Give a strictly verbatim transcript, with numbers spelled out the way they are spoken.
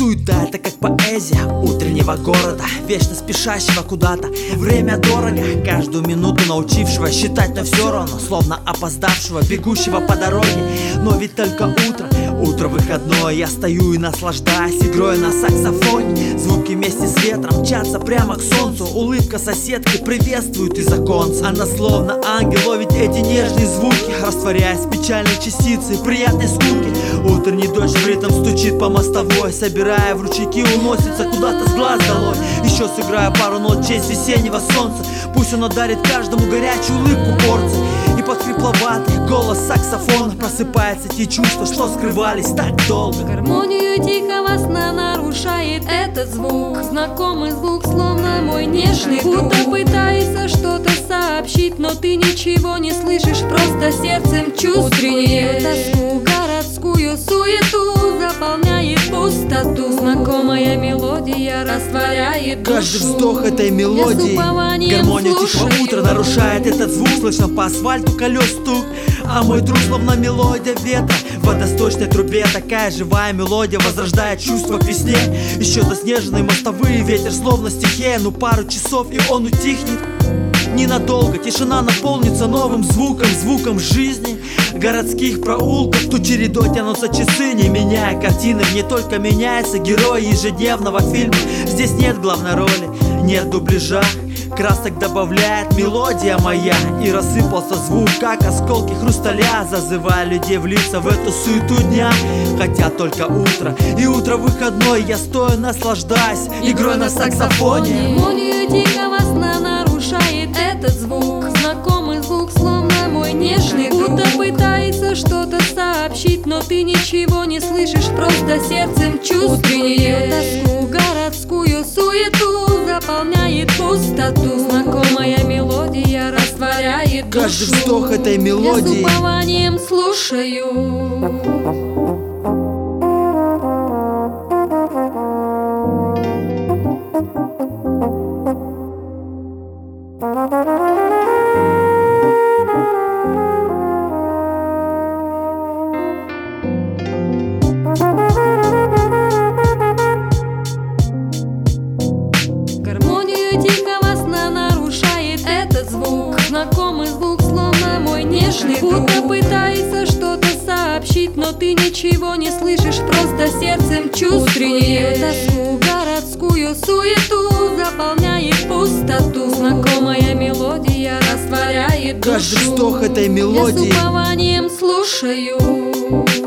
Суета — это как поэзия утреннего города, вечно спешащего куда-то. Время дорого, каждую минуту научившего считать, но все равно словно опоздавшего, бегущего по дороге. Но ведь только утро, утро выходное. Я стою и наслаждаюсь игрой на саксофоне. Звуки вместе с ветром мчатся прямо к солнцу. Улыбка соседки приветствует из оконца. Она словно ангел ловит эти нежные звуки, растворяясь в печальной частице приятной скуки. Утренний дождь в ритм стучит по мостовой, собирая в ручейки, уносится куда-то с глаз долой. Еще сыграю пару нот в честь весеннего солнца. Пусть оно дарит каждому горячую улыбку порции. И под хрипловатый голос саксофона просыпаются те чувства, что скрывались так долго. Гармонию дикого сна нарушает этот звук. Знакомый звук, словно мой нежный друг. Будто пытается что-то сообщить, но ты ничего не слышишь, просто сердцем чувствуешь тоску. Городскую суету заполняет пустоту. Знакомая мелодия растворяет душу. Каждый вздох этой мелодии гармонию тихого утра нарушает этот звук. Слышно по асфальту колес стук, а мой друг словно мелодия ветра в водосточной трубе. Такая живая мелодия возрождает чувства к весне. Еще заснеженные мостовые, ветер словно стихия. Ну пару часов и он утихнет ненадолго. Тишина наполнится новым звуком, звуком жизни городских проулков. Тут чередой тянутся часы, не меняя картины. Не только меняется герой ежедневного фильма. Здесь нет главной роли, нет дубляжа. Красок добавляет мелодия моя. И рассыпался звук, как осколки хрусталя, зазывая людей в лица в эту суету дня. Хотя только утро, и утро выходной. Я стою, наслаждаюсь игрой на саксофоне. Гармонию дикого сна нарушает этот звук. Знакомый звук, словно мой нежный друг. Будто пытается что-то сообщить, но ты ничего не слышишь, просто сердцем чувствуешь тоску. Городскую суету заполняет пустоту. Знакомая мелодия растворяет душу. Каждый вздох этой мелодии я с упованием слушаю. Гармонию дикого сна нарушает этот звук. Знакомый звук, словно мой нежный друг. Будто пытается что-то сообщить, но ты ничего не слышишь, просто сердцем чувствуешь тоску. Городскую суету заполняет пустоту. Знакомая мелодия растворяет душу. Каждый вздох этой мелодии я с упованием слушаю.